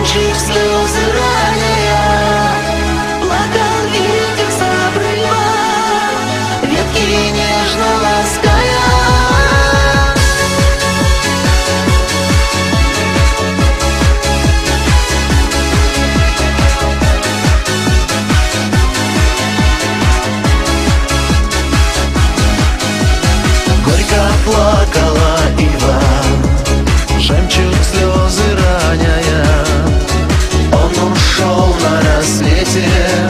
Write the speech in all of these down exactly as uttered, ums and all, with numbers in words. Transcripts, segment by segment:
жемчуг слезы роняя. Плакал ветер с обрыва, ветки нежно лаская. Горько плакала ива, жемчуг слезы роняя. Он ушел на рассвете,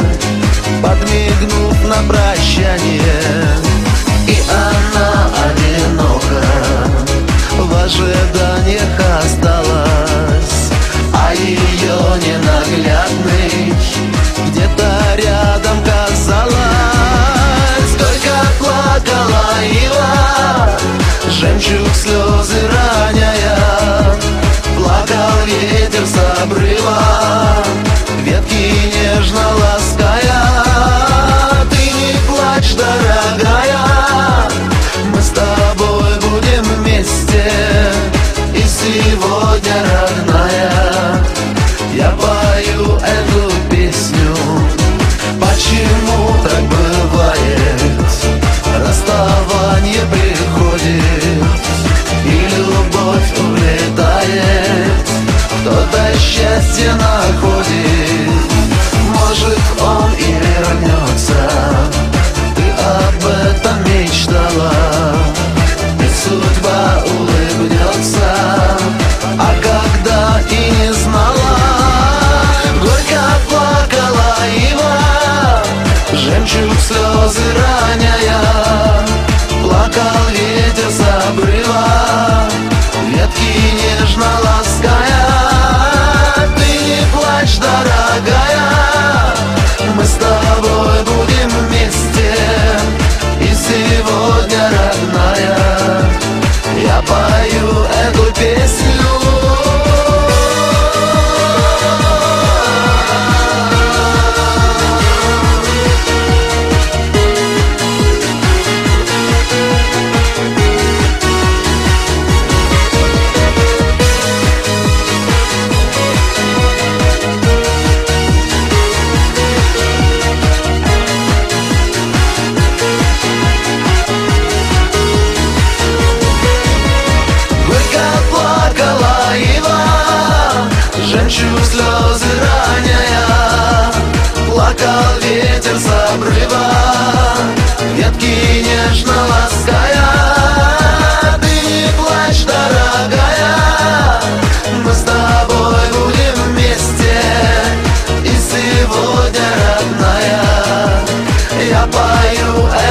подмигнув на прощание. И она одинока в ожиданиях осталась, а ее ненаглядный где-то рядом казалось. Горько плакала ива, жемчуг слезы роняя. Плакал ветер с обрыва, ветки нежно лаская. Ты не плачь, дорогая, мы с тобой будем вместе. И сегодня, родная, я пою эту песню. Почему так бывает? Расставание приходит, и любовь улетает, кто-то счастье находит. Может, он и вернется, ты об этом мечтала, и судьба улыбнется, а когда и не знала. Горько плакала ива, жемчуг слезы роняя. Плакал ветер с обрыва, ветки нежно лаская. Ты не плачь, дорогая, мы с тобой будем вместе. И сегодня, родная, я пою эту песню. Жемчуг слезы роняя. Плакал ветер с обрыва, ветки нежно лаская. Ты не плачь, дорогая, мы с тобой будем вместе. И сегодня, родная, я пою